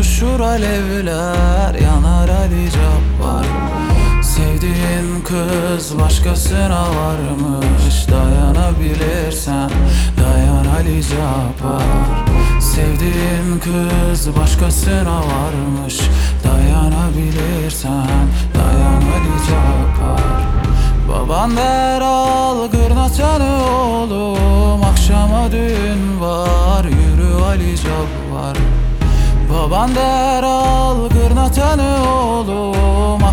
tutuşur alevler, yanar Ali Cabbar. Sevdiğin kız başkasına varmış, dayanabilirsen dayan Ali Cabbar. Sevdiğin kız başkasına varmış, dayanabilirsen dayan Ali Cabbar. Baban der al gırnaçanı oğlum, akşama düğün var, yürü Ali Cabbar. Baban der al gırnaçanı oğlum,